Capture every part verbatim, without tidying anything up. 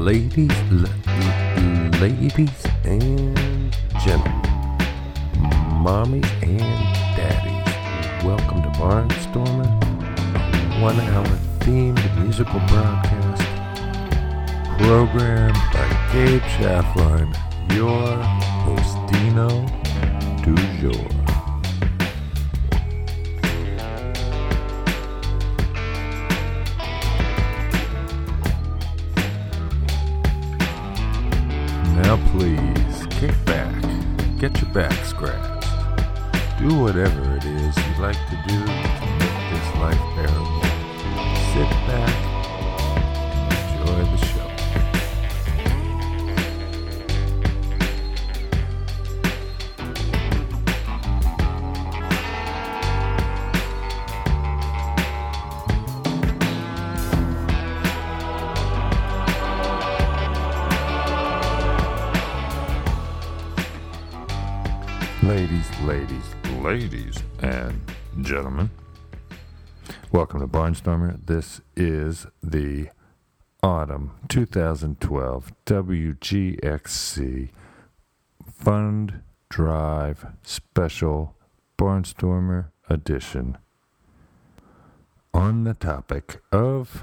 Ladies, l- l- ladies and gentlemen, mommies and daddies, welcome to Barnstormer, a one-hour themed musical broadcast programmed by Gabe Schaffline, your hostino du jour. Now please, kick back, get your back scratched, do whatever it is you like to do to make this life bearable. Sit back and enjoy the show. Ladies, ladies, ladies, and gentlemen, welcome to Barnstormer. This is the Autumn twenty twelve W G X C Fund Drive Special Barnstormer Edition on the topic of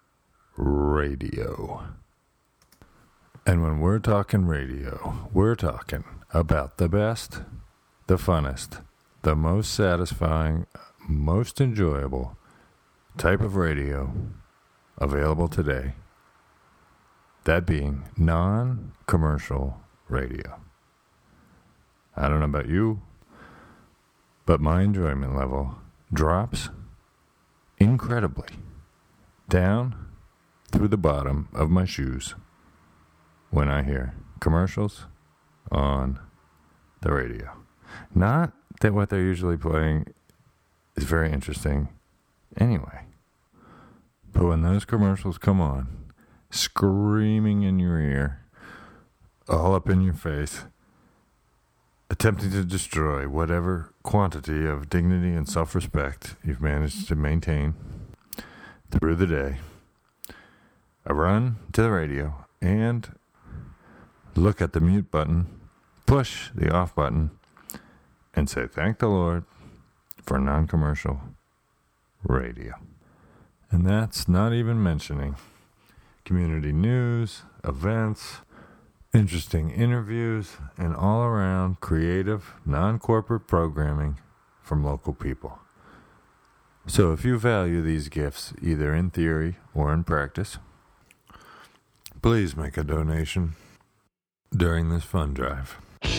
radio. And when we're talking radio, we're talking about the best, the funnest, the most satisfying, most enjoyable type of radio available today. That being non-commercial radio. I don't know about you, but my enjoyment level drops incredibly down through the bottom of my shoes when I hear commercials on the radio. Not that what they're usually playing is very interesting anyway. But when those commercials come on, screaming in your ear, all up in your face, attempting to destroy whatever quantity of dignity and self-respect you've managed to maintain through the day, I run to the radio and look at the mute button, push the off button, and say, thank the Lord for non-commercial radio. And that's not even mentioning community news, events, interesting interviews, and all around creative, non-corporate programming from local people. So if you value these gifts, either in theory or in practice, please make a donation during this fund drive.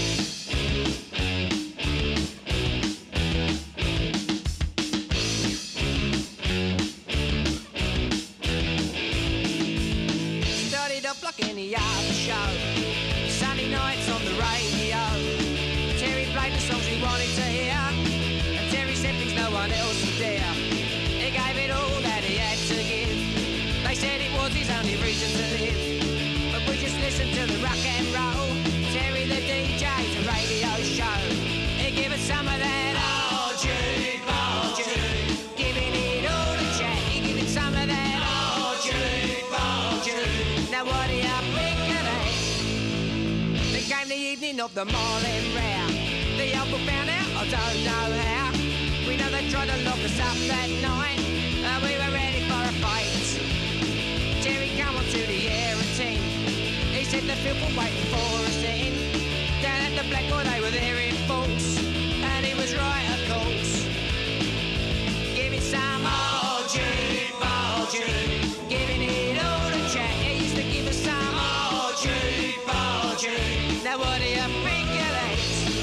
Sunday nights on the radio, Terry played the songs we wanted to hear, and Terry said things no one else would dare. He gave it all that he had to give. They said it was his only reason to live, but we just listened to the rock and roll. Terry the D J's a radio show. He gave us some of that old Jude, old Jude, giving it all a chat. He gave it some of that old Jude, old Jude. Now what do you think of that? Came the evening of the Marlin Row. The uncle found out, I don't know how. We know they tried to lock us up that night, and we were ready for a fight. Terry came on to the air routine. He said the filth were waiting for us in. Down at the Blackboard they were there in force, and he was right of course. Give it some old Jude, old Jude, giving it all a chat. He used to give us some old Jude, old Jude. Now what do you think of that?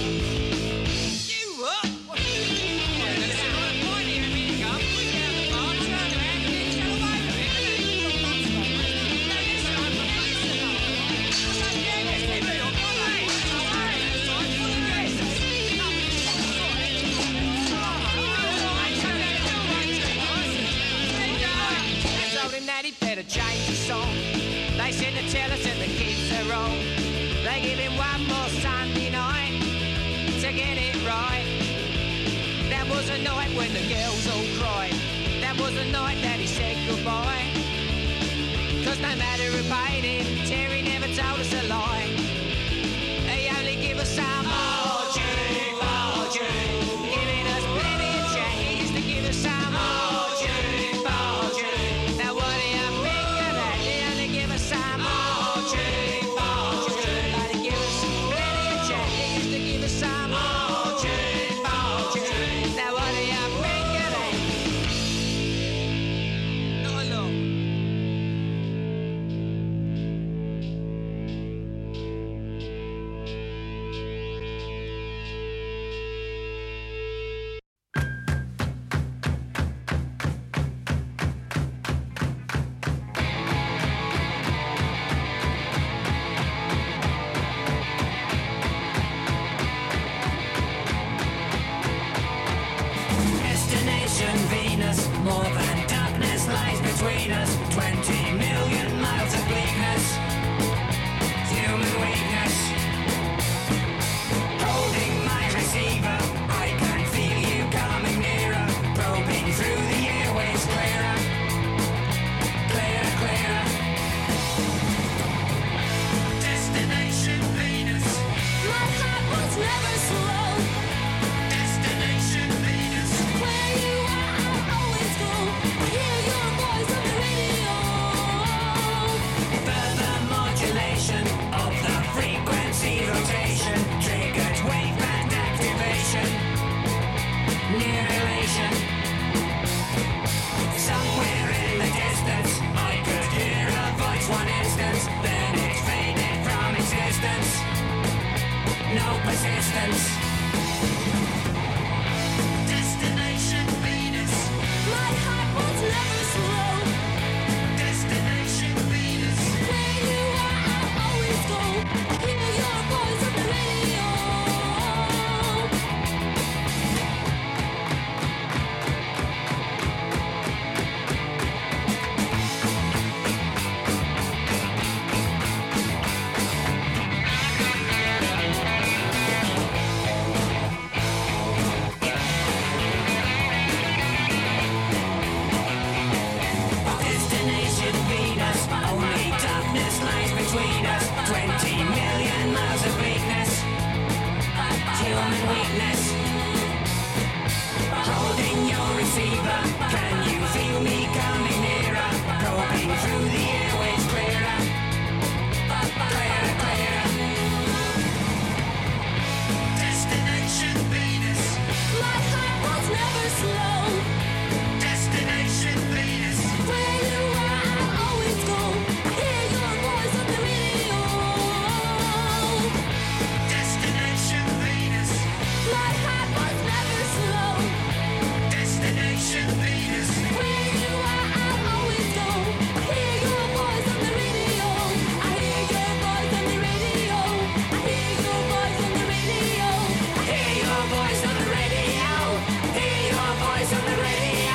You up? What are you doing? There's a point here a minute ago. We get out the bar, turn around and get each other away with it. I told him that he better change his song. They said to tell us that the kids are wrong. They give him one more Sunday night to get it right. That was a night when the girls all cried. That was the night that he said goodbye. 'cause no matter who paid him, Terry never told us a lie. He only gave us some Margie, Margie, giving us plenty of chat. He used to give us some Margie, Margie. Now what do you think of that? He only give us some Margie, Margie, but he gave us plenty of chat. He used to give us some Margie, Margie. Now what do you think of that? Not a lot. Destination Venus, more than darkness lies between us. Twenty million miles of bleakness, human weakness. Holding my receiver, I can feel you coming nearer. Probing through the airways, clearer, clearer, clearer. Destination Venus, my heart was never slow. Destination Venus, where you are, I'll always go. I hear your voice on the radio. Further modulation of the frequency rotation, triggered waveband activation, near elation. Somewhere in the distance, I could hear a voice one instance, then it faded from existence. No persistence. Destination Venus, my heart was never slow. Destination Venus, where you are, I'll always go. I hear your voice on the radio. Destination Venus, only darkness lies between us. Twenty million miles of bleakness, human weakness. Holding your receiver, can you feel me coming nearer? Probing through the airways, clearer, clearer, clearer. Destination Venus, my heart was never slow. Destination Venus, where you are, I'll always go. I hear your voice on the radio. Destination Venus, my heart was never slow. Destination Venus, where you are, I'll always go. I hear your voice on the radio. I hear your voice on the radio. I hear your voice on the radio. I hear your voice on the radio. Hear your voice on the radio.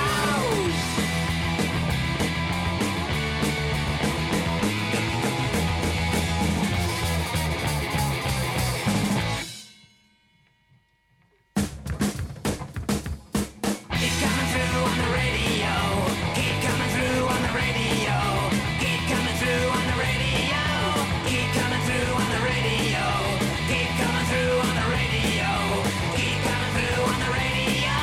Keep coming through on the radio. Keep coming through on the radio. Keep coming through on the radio. Keep coming through on the radio. Keep coming through on the radio. Keep coming through on the radio.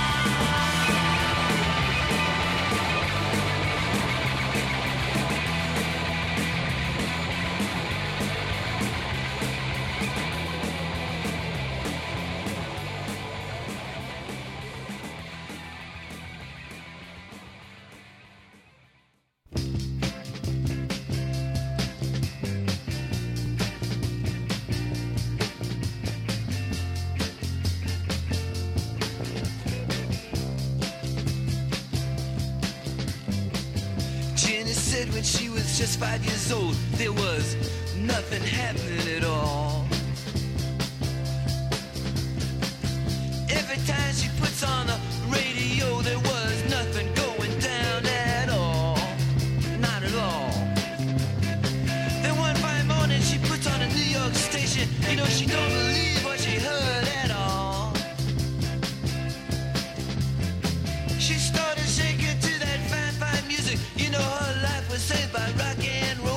Jenny said when she was just five years old, there was nothing happening at all. Every time she puts on the radio, there was nothing going down at all. Not at all. Then one fine morning she puts on a New York station. You know, she don't believe what she heard at all. She started shaking to that fine, fine music. You know, her life was saved by rock and roll.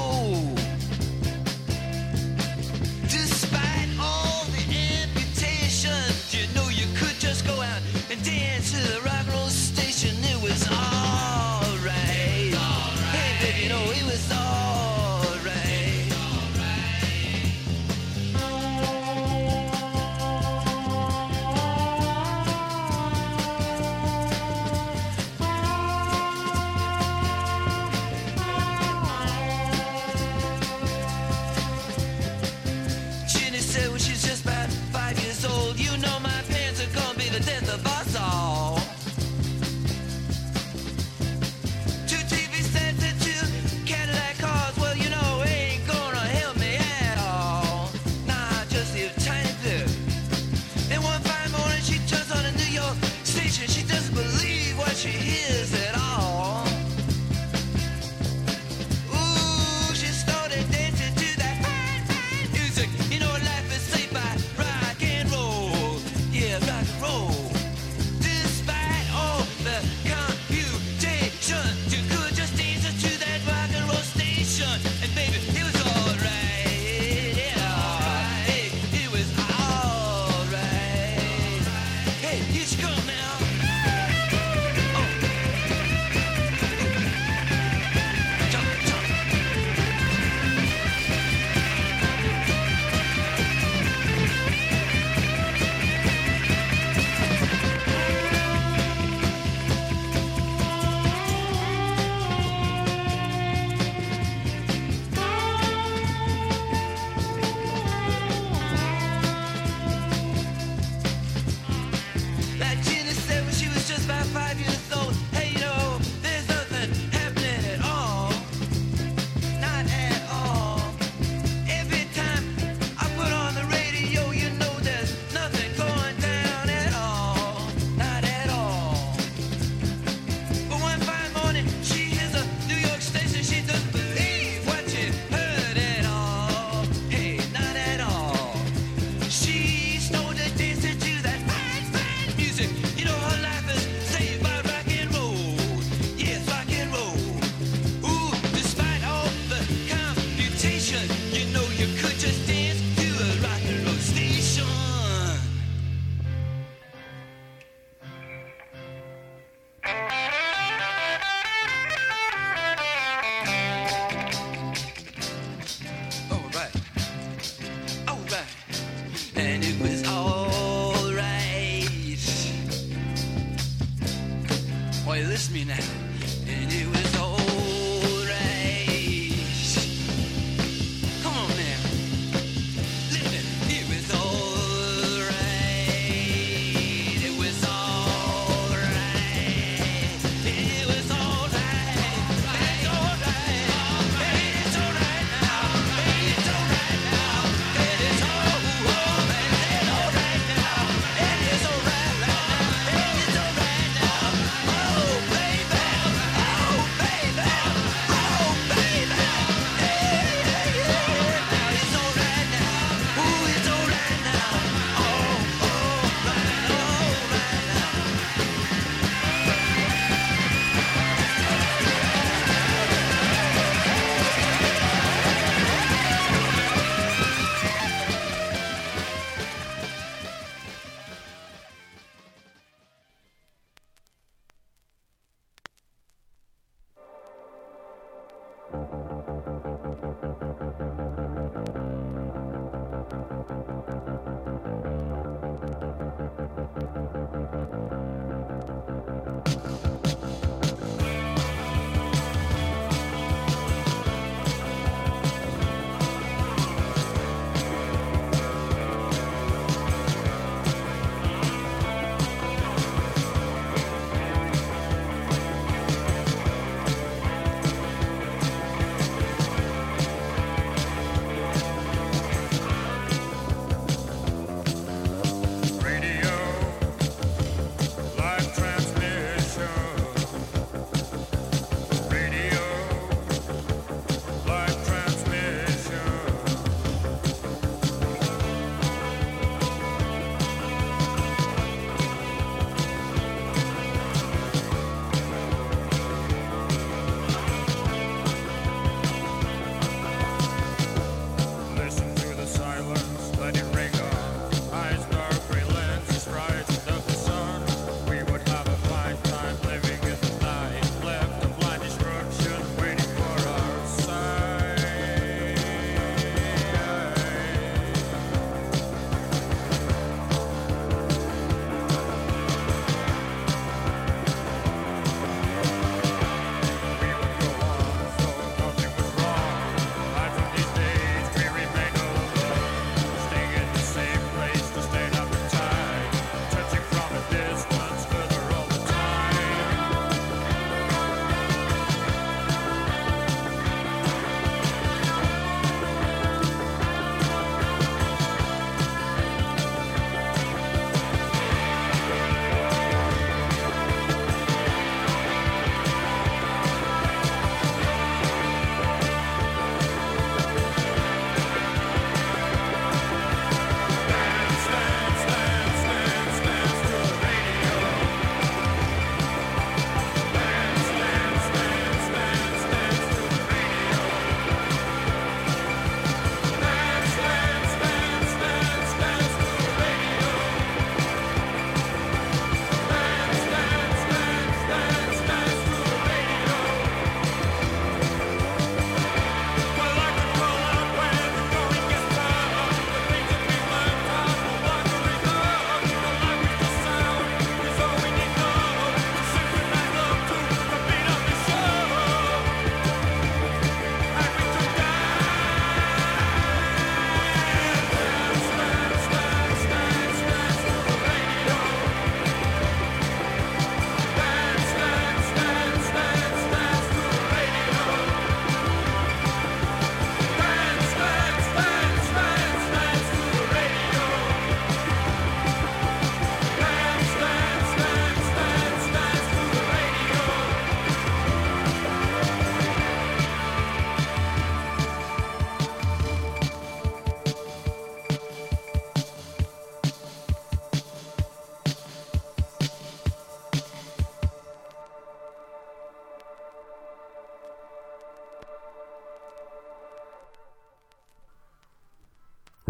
all. Two T V sets and two Cadillac cars, well, you know, ain't gonna help me at all. Nah, just a tiny bit. Then one fine morning she turns on a New York station. She doesn't believe what she hears at all. Ooh, she started dancing to that fine, fine music. You know, life is saved by rock and roll. Yeah, rock and roll. Despite all the computation, you could just dance to that rock and roll station. And baby, it was alright. Yeah, hey, it was alright. Hey, here she come now. Oh. Jump, jump. Like Gina said when she was just about five years old, hey, you know, there's nothing happening at all. Not at all. Every time I put on the radio, you know there's nothing going down at all. Not at all. But one fine morning, she hears a New York station. She doesn't believe what she heard at all. Hey, not at all. She started dancing to that fine, fine music. You know her life is saved by rock and roll. Yes, rock and roll. Ooh, despite all the computation, you know you could just dance to a rock and roll station. All right. All right. And it was all right. Well, you listen to me now. And it was all right. Come on now. Listen. It was all right. It was all right. It was all right. It's all right. It's all right now. It's all right now. It is all right. It's all right now. It is all right now. It is all right now. Oh, baby.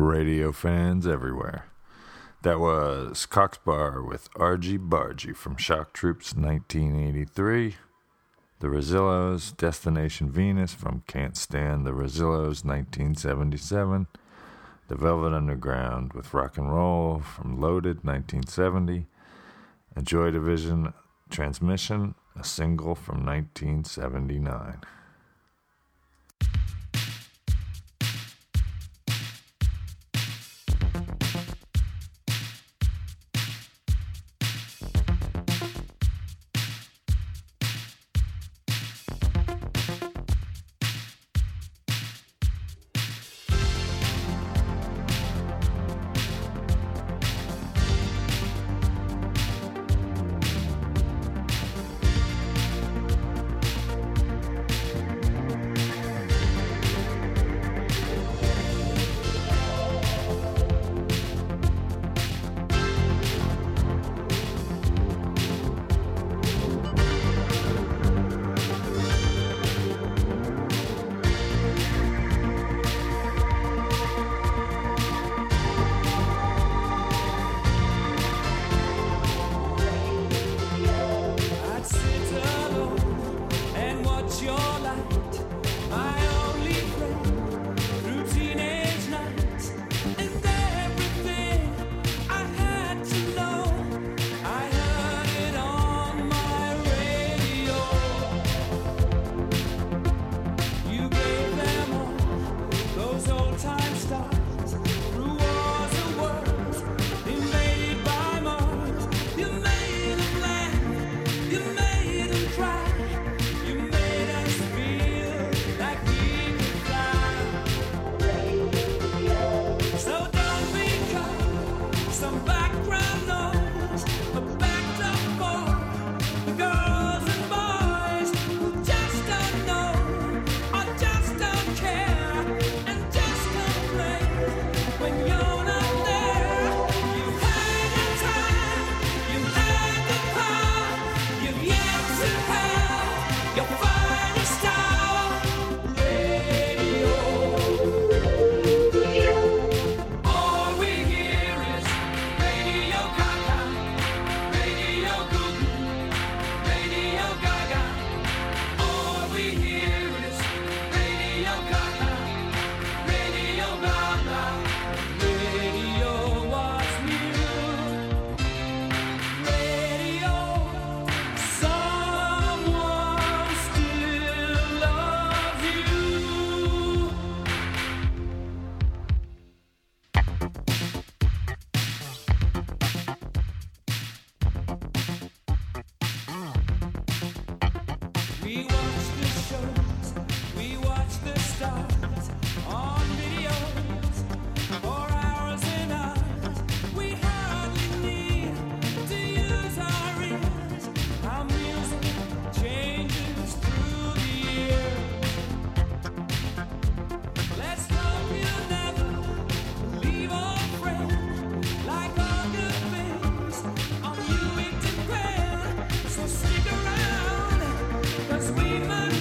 radio fans everywhere. That was Coxbar with Argy Bargy from Shock Troops nineteen eighty-three. The Rosillos, Destination Venus from Can't Stand the Rosillos nineteen seventy-seven. The Velvet Underground with Rock and Roll from Loaded nineteen seventy. And Joy Division Transmission, a single from nineteen seventy-nine. We must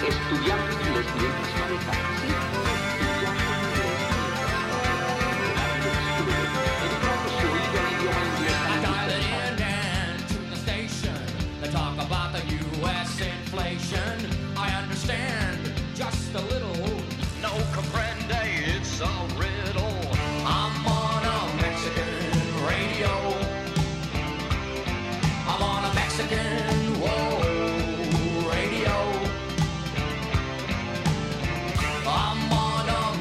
Estudiante de inglés mientras maneja. Sí, estudiante de inglés mientras maneja. Educando su oído al idioma inglés. I dialed in and to the station. They talk about the U S inflation. I understand just a little. No comprende, it's a riddle. I'm on a Mexican radio. I'm on a Mexican, whoa, radio. I'm on a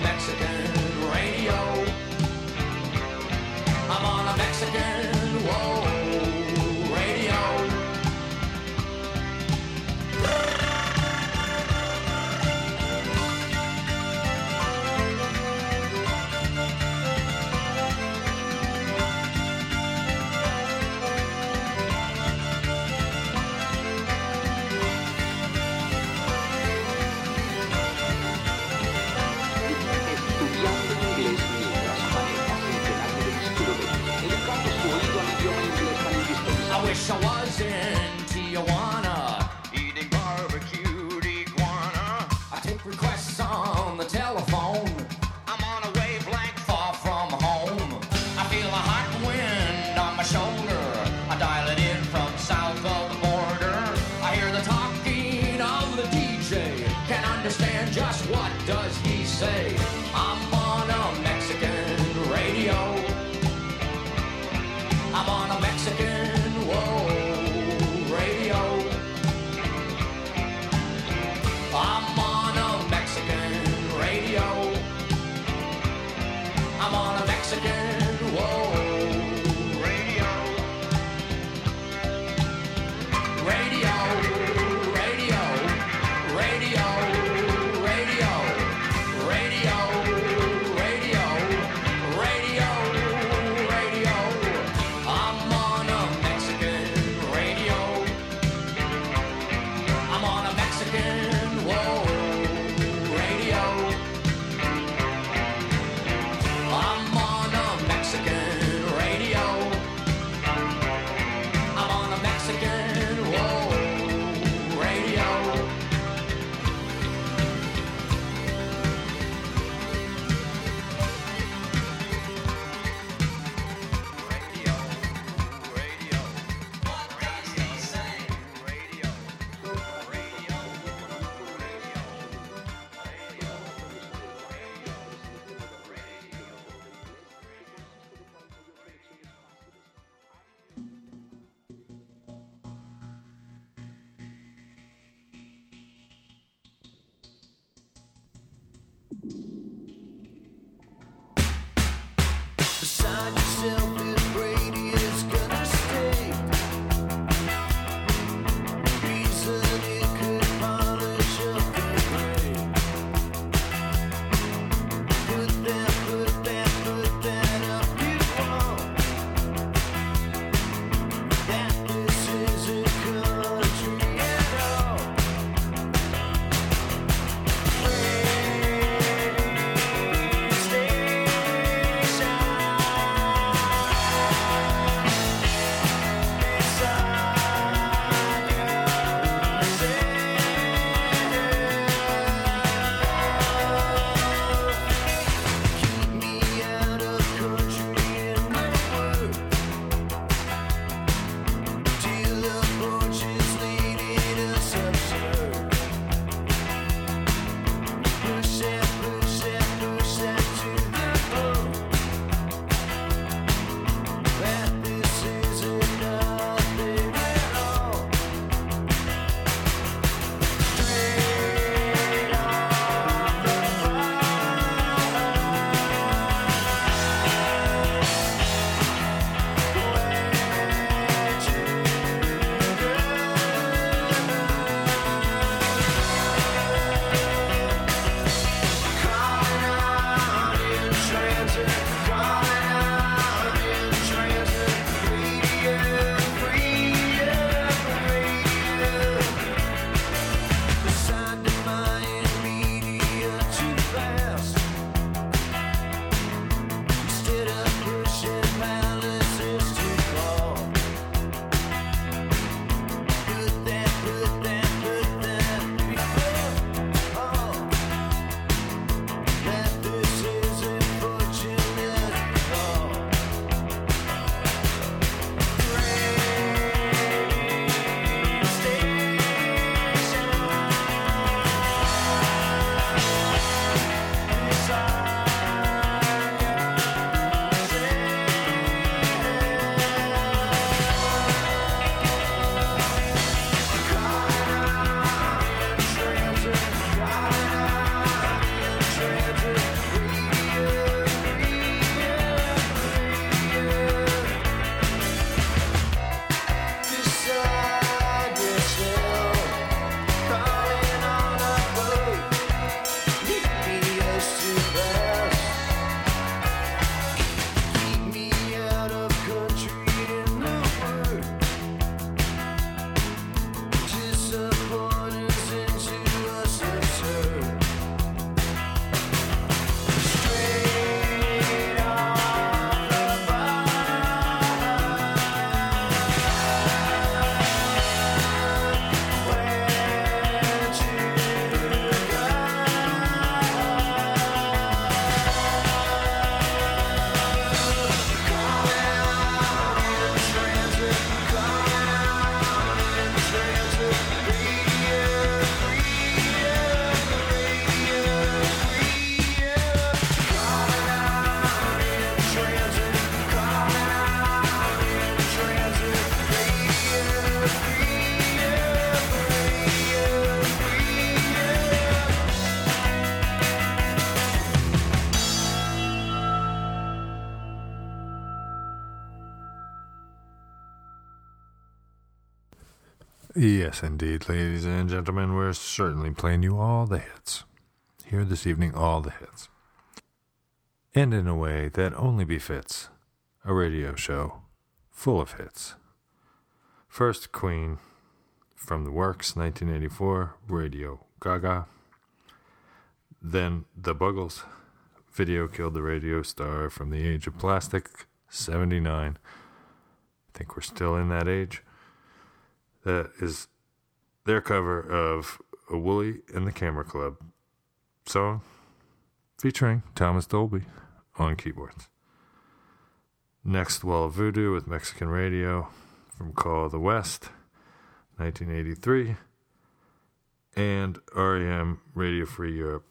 Yes, indeed, ladies and gentlemen, we're certainly playing you all the hits. Here this evening, all the hits. And in a way that only befits a radio show full of hits. First, Queen, from the Works, nineteen eighty-four, Radio Gaga. Then, The Buggles, Video Killed the Radio Star, from the Age of Plastic, seventy-nine. I think we're still in that age. That is their cover of A Woolly and the Camera Club song featuring Thomas Dolby on keyboards. Next, Wall of Voodoo with Mexican Radio from Call of the West, nineteen eighty-three. And R E M, Radio Free Europe.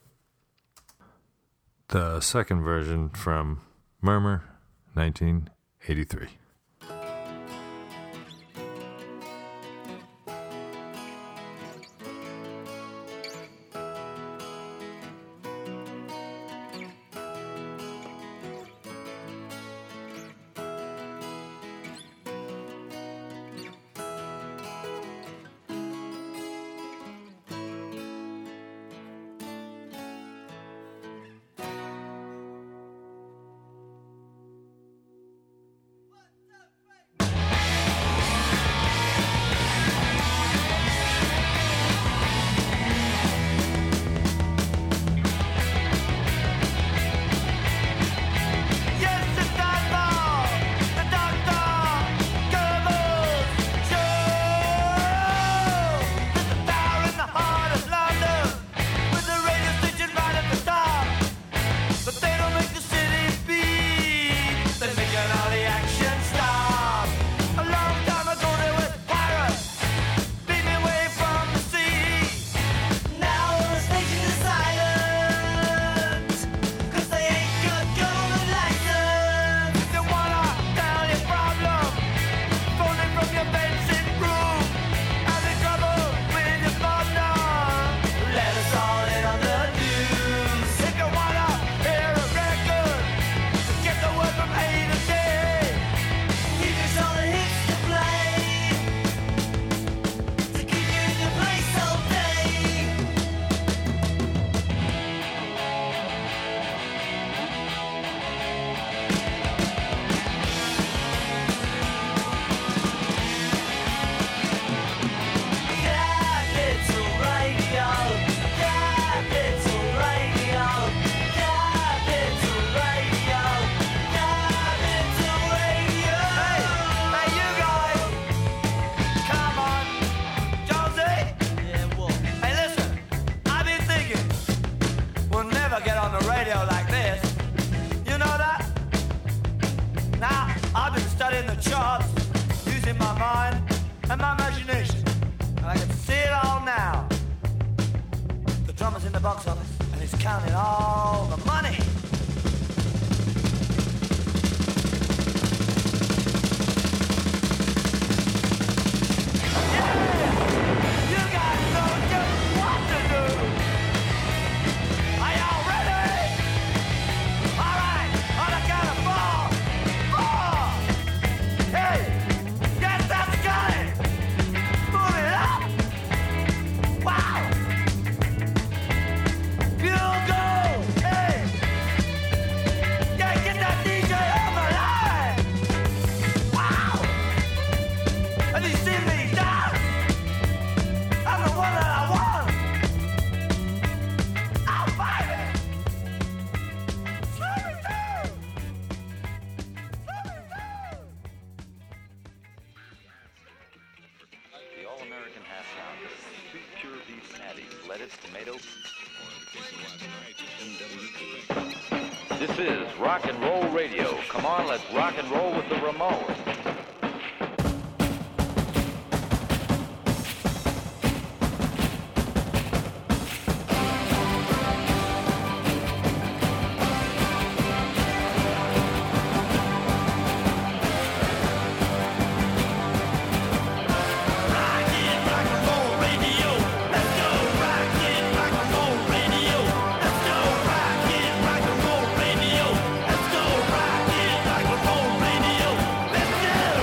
The second version from Murmur, nineteen eighty-three. This is rock and roll radio. Come on, let's rock and roll with the Ramones. Let's go!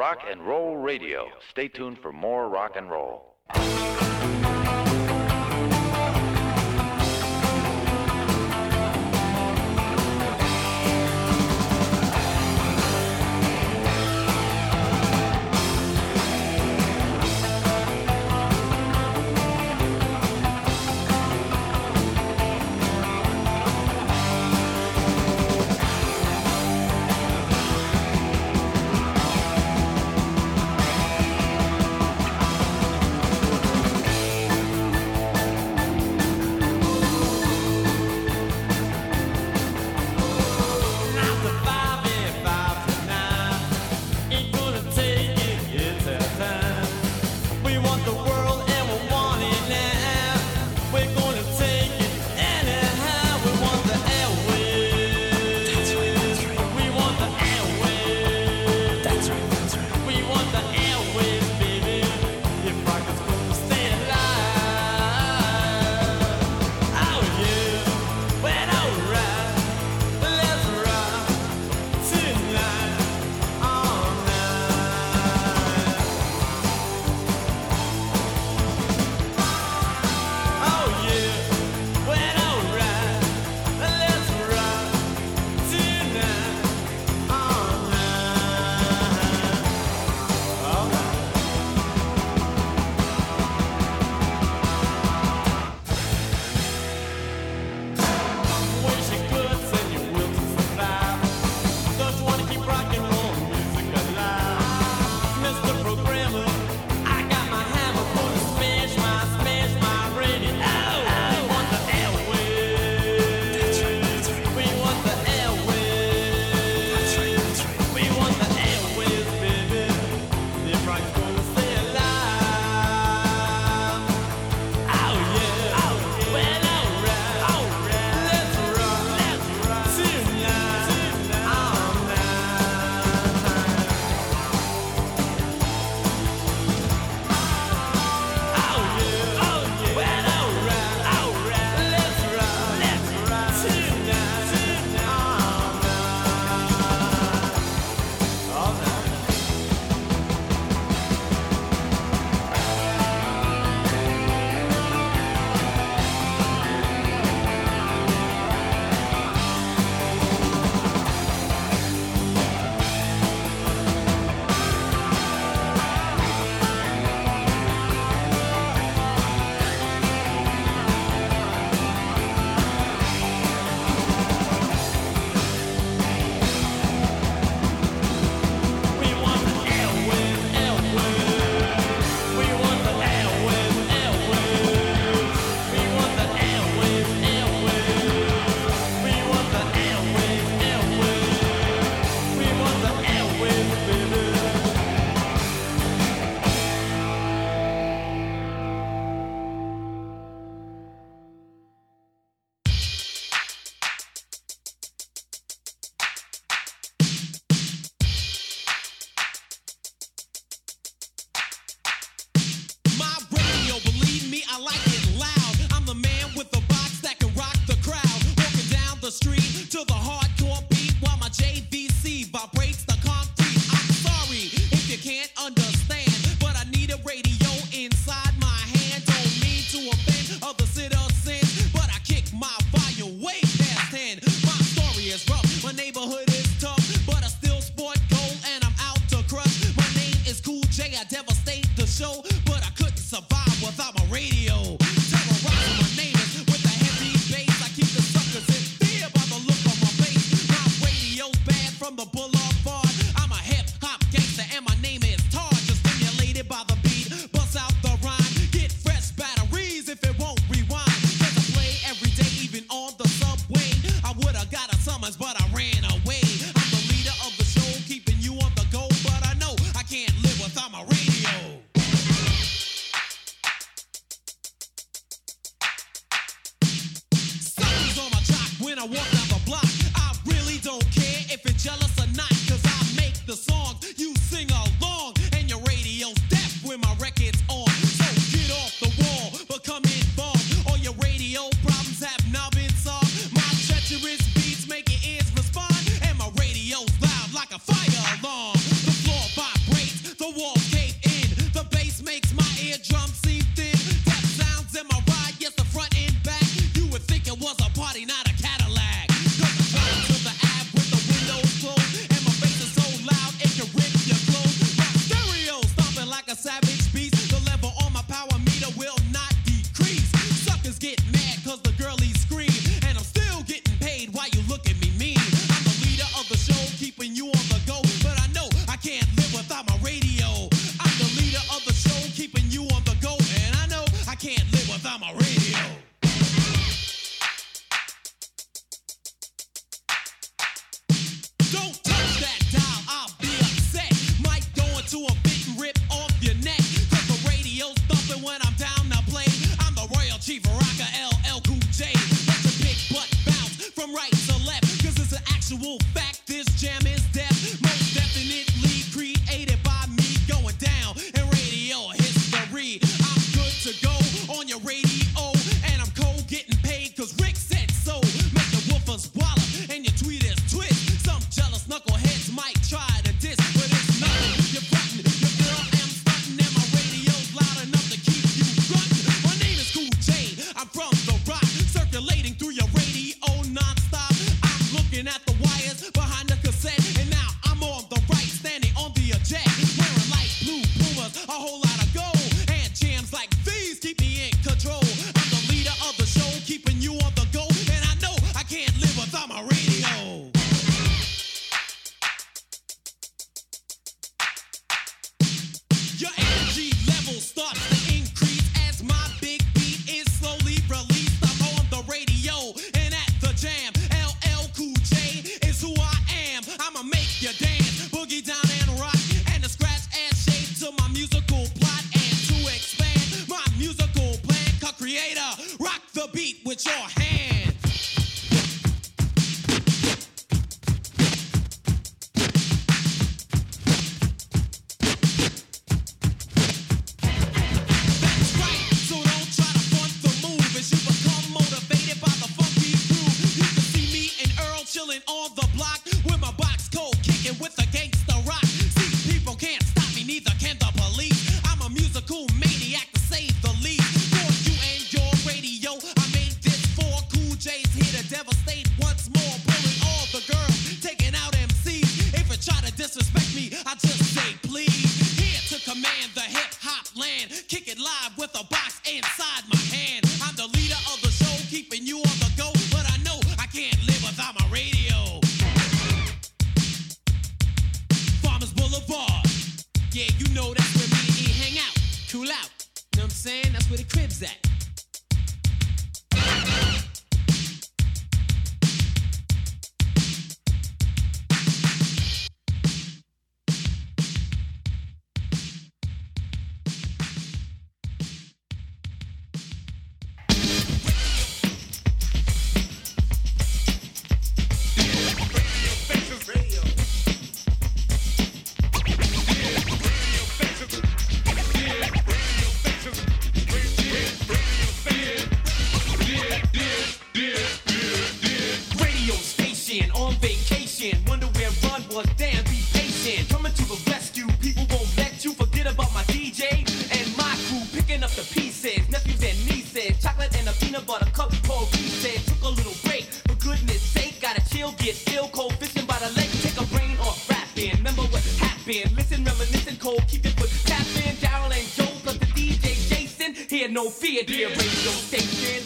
Rock and Roll Radio. Stay tuned for more rock and roll. like a fire alarm. The floor vibrates I'm a radio. Don't touch that dial, I'll be upset. Might go into a beat and rip off your neck. Cause the radio's thumping when I'm down to play. I'm the Royal Chief Rocker, L L Cool J. Let your big butt bounce from right to left. Cause it's an actual fact, this jam is death. Most definitely created by me. Going down in radio history. I'm good to go on your radio. And I'm cold getting paid cause Rick said so. Make the woofers wallop and your tweet is twist. Some jealous knuckleheads might try to diss, but it's nothing. You're frontin', your girl am stuntin', and my radio's loud enough to keep you gruntin'. My name is Cool J, I'm from the rock, circulating through your radio non-stop. I'm looking at the wires behind the cassette, and now I'm on the right, standing on the eject, wearing light blue Pumas, a whole lot of gold, and jams like these keep me in control. I'm the leader of the show, keeping you on the go, and I know I can't live without my radio. Your energy level starts to increase as my big beat is slowly released. I'm on the radio and at the jam. L L Cool J is who I am. I'ma make you dance, boogie down and rock, and the scratch add shape to my musical plot. And to expand my musical plan, co-creator, rock the beat with your hand. That's right, so don't try to front the move as you become motivated by the funky groove. You can see me and Earl chilling on the block with my box coat kicking with the gangsta rock. See, people can't stop me, neither can the police. I'm a musical maniac to say the least. For you and your radio, I made this for Cool J's here to devastate once more, bullying all the girls, taking out M Cs. If you try to disrespect me, I just say please. Here to command the hip hop land, kick it live with a box inside my hand. I'm the leader of the show, keeping you on the go, but I know I can't live without my radio. Farmers Boulevard, yeah, you know that's where me and E hang out, cool out. Know what I'm saying? That's where the crib's at. Radio station on vacation. Wonder where Run was. Damn, be patient. Coming to the rescue. People won't let you forget about my D J and my crew. Picking up the pieces. Nephews and nieces. Chocolate and a peanut butter cup. Paul Reese took a little break. For goodness sake, gotta chill, get ill. Cold fishing by the lake. Take a brain off rapping. Remember what happened. Listen, reminiscing, cold. Keep it foot tapping. Daryl and Joe plus the D J Jason. Here, no fear, dear radio station.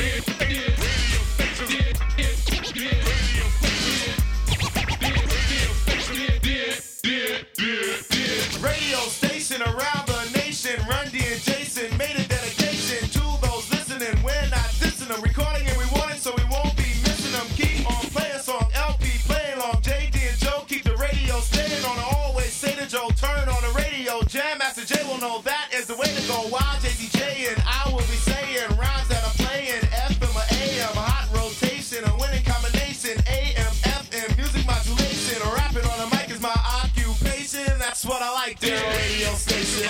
Radio station around the nation. Run D and Jason made a dedication to those listening. We're not dissing them, recording and we want it so we won't be missing them. Keep on playing song, L P playing long. J D and Joe keep the radio staying on. I always say to Joe, turn on the radio. Jam Master J will know that is the way to go. While J D J and I will be saying rhymes that I'm playing. F M or A M, hot rotation, a winning combination. A M, F M, music modulation. Rapping on the mic is my occupation. That's what I like, dear radio station.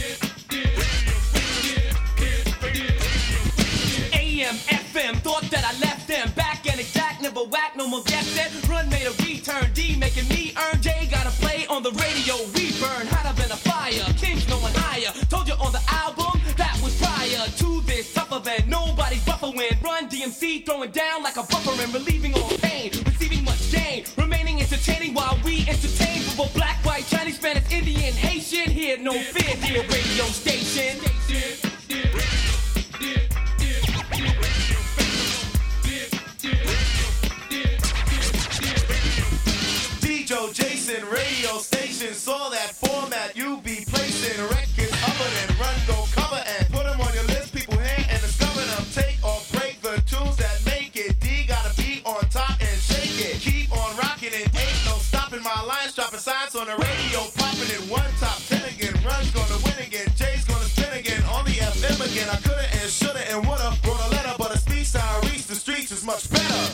A M, F M, thought that I left them back and exact, never whack, no more guessing. Run made a return, D making me earn. J gotta play on the radio, we burn hotter than a fire. Kings no one higher. Told you on the album that was prior to this tougher than nobody's buffer when Run D M C throwing down like a buffer and relieving all pain, receiving much gain, remaining entertaining while we entertain. For black, white, Chinese, Spanish, Indian, Haitian, here no fear, dear radio station. D J Jason, radio station, saw that format you be placing records other than Run, go cover and put them on your list. People hear and discover on the radio, popping in one top ten again. Run's gonna win again, Jay's gonna spin again on the F M again. I coulda and shoulda and woulda wrote a letter, but a speed style reached the streets is much better.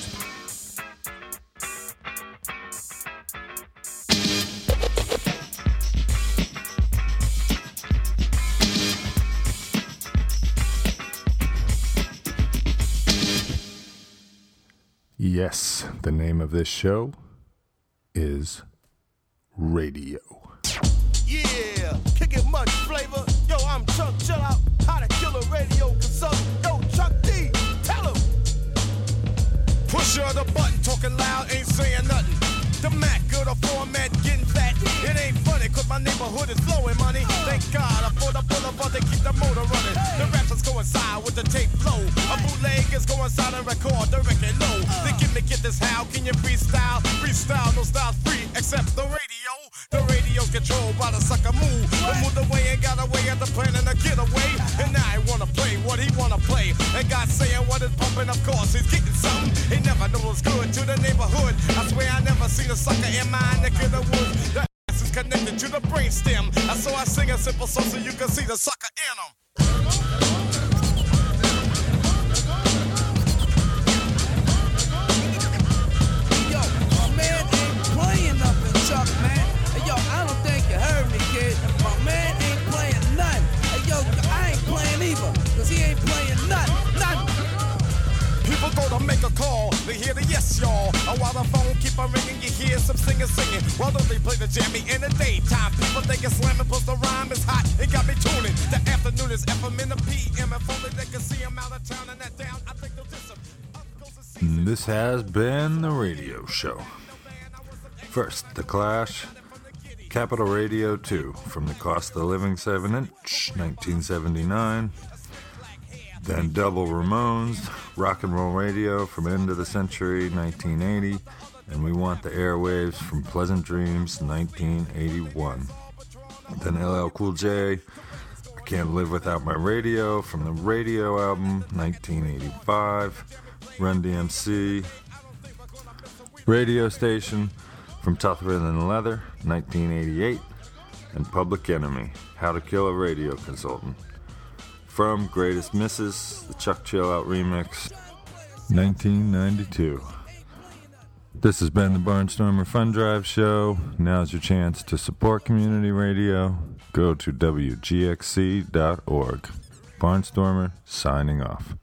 Yes, the name of this show is Radio. Yeah, kicking much flavor. Yo, I'm Chuck, chill out. How to kill a radio consultant. Yo, Chuck D, tell him. Push of the button, talking loud, ain't saying nothing. The Mac, good a format, getting fat. It ain't funny, cause my neighborhood is flowing money. Thank God, I for the boulevard, they keep the motor running. The rappers coincide with the tape flow. A bootleg is coincide and record the record low. They give me get this, how can you freestyle? Freestyle, no style's free, except the radio. The radio's controlled by the sucker move. I moved away and got away at the plan and a getaway. And now I wanna play what he wanna play. And God saying what is pumping, of course, he's getting something. He never knew it was good to the neighborhood. I swear I never seen a sucker in my neck of the woods. The ass is connected to the brainstem. I saw I sing a simple song so you can see the sucker in him. Yo, my man ain't playing nothing, Chuck, man. Hey, yo, I don't think you heard me, kid. My man ain't playing nothing. Hey, yo, I ain't playing either, cause he ain't playing nothing, nothing. People go to make a call, they hear the yes, y'all. And while the phone keep on ringing, you hear some singers singing. While they play the jammy in the daytime, people think it's slamming, plus the rhyme is hot. It got me tuning. The afternoon is F M in the P M. If only they can see him out of town and that down, I think they'll diss him. This has been the radio show. First, The Clash, Capital Radio two, from the Cost of Living seven inch, nineteen seventy-nine. Then Double Ramones, Rock and Roll Radio from End of the Century, nineteen eighty. And We Want the Airwaves from Pleasant Dreams, nineteen eighty-one. Then L L Cool J, I Can't Live Without My Radio from the Radio album, nineteen eighty-five. Run D M C, Radio Station from Tougher Than Leather, nineteen eighty-eight. And Public Enemy, How to Kill a Radio Consultant from Greatest Misses, the Chuck Chill Out remix, nineteen ninety-two. This has been the Barnstormer Fun Drive Show. Now's your chance to support community radio. Go to W G X C dot org. Barnstormer signing off.